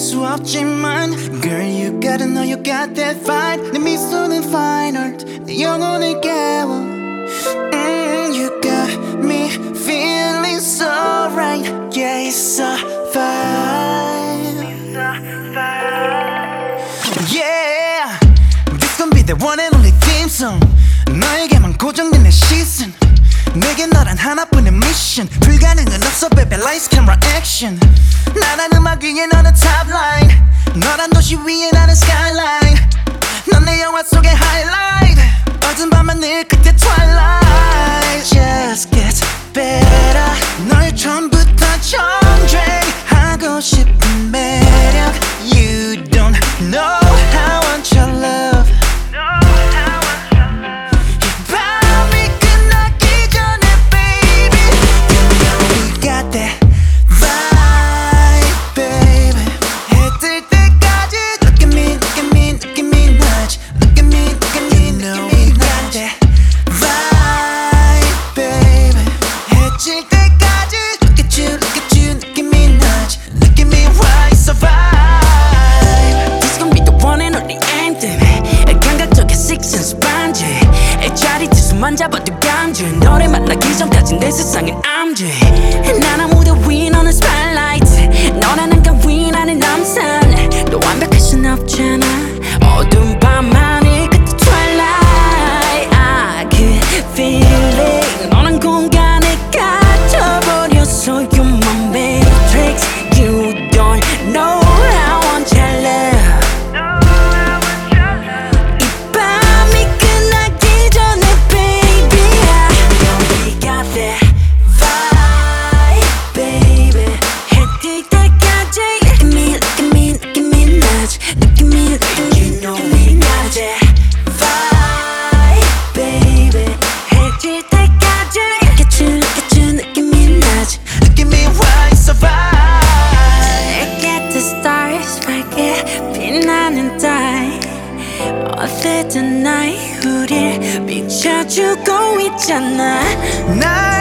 수 없지만 Girl you gotta know you got that fight 내 미소는 fine art 내 영혼을 깨워 You got me feeling so right Yeah it's a vibe Yeah This gon' be the one and only theme song 너에게만 고정된 내 시선 내게 너란 하나뿐인 미션 불가능은 없어 baby lights camera action 나란 음악 위에 너는 top line 너란 도시 위에 나는 skyline 넌 내 영화 속의 highlight 어두운 밤하늘 끝에 twilight Just gets better 널 처음부터 정주행하고 싶은 매력 You don't know how I want your love 만 잡아도 간주 너를 만나기 전까진 내 세상엔 암주 난 아무도 위 너는 spotlight 너라는 간 위 나는 남산 너 완벽할 순 없잖아 어두운 밤하늘 끝에 twilight I could feel it 너란 공간에 갇혀버렸어 You're my matrix You don't know how I want your love 어쨌든 나의 우릴 비춰주고 있잖아